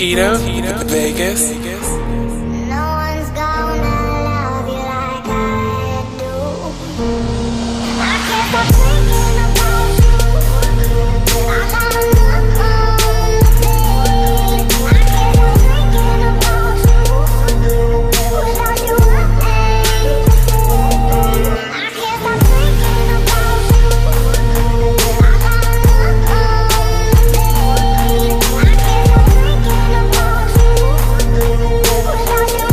Tito, Vegas. No one's gonna love you like I do. I can't stop thinking about you. I gotta look on the bed. I can't stop thinking about you. Without you, I can't stop thinking about you. I gotta look on the bed. I can't stop thinking about you. Without you,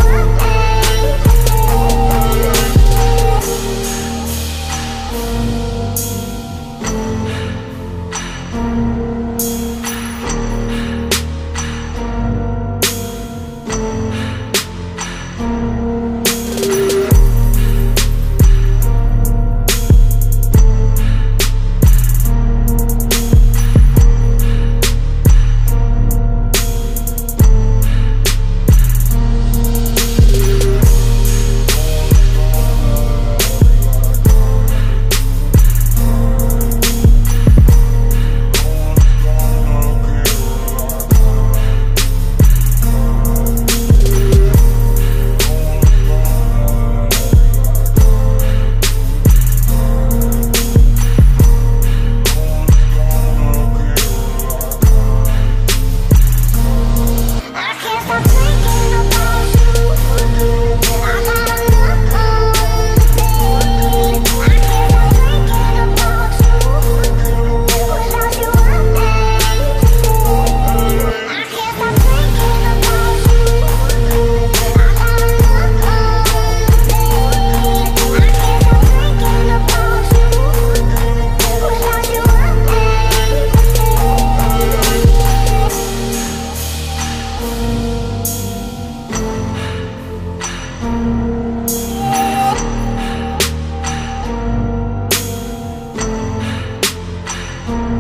you